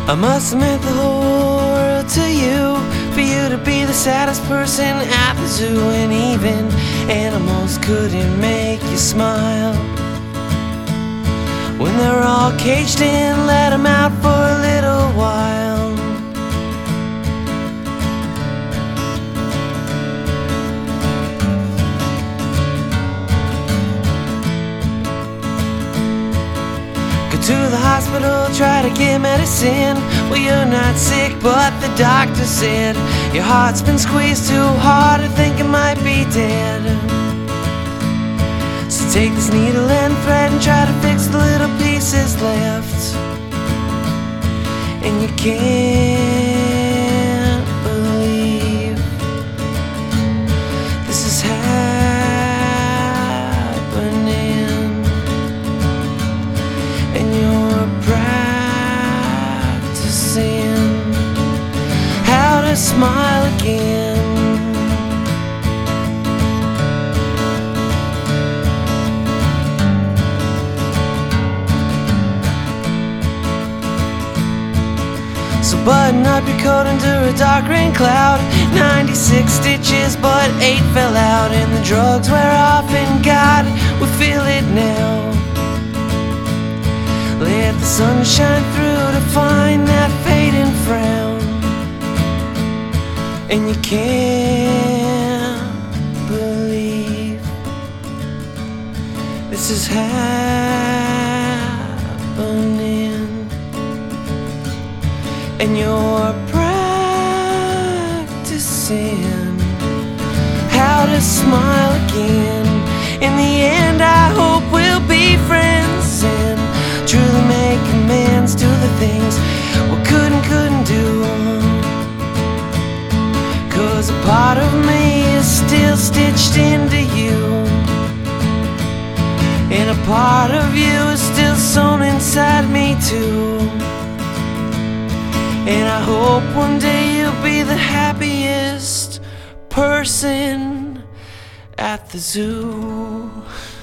I must admit the whole world to you, for you to be the saddest person at the zoo. And even animals couldn't make you smile. When they're all caged in, let them out for a little while. To the hospital, try to get medicine. Well, you're not sick, but the doctor said your heart's been squeezed too hard. I think it might be dead. So take this needle and thread and try to fix the little pieces left. And you can't believe this is happening. And you're practicing how to smile again. So button up your coat under a dark rain cloud. 96 stitches but 8 fell out. And the drugs wear off and God, we feel it now. Let the sun shine through to find that fading frown. And you can't believe this is happening. And you're practicing how to smile again. In the end, I hope we'll be friends and truly make amends to the things we couldn't do. 'Cause a part of me is still stitched into you, and a part of you is still sewn inside me too. And I hope one day you'll be the happiest person at the zoo.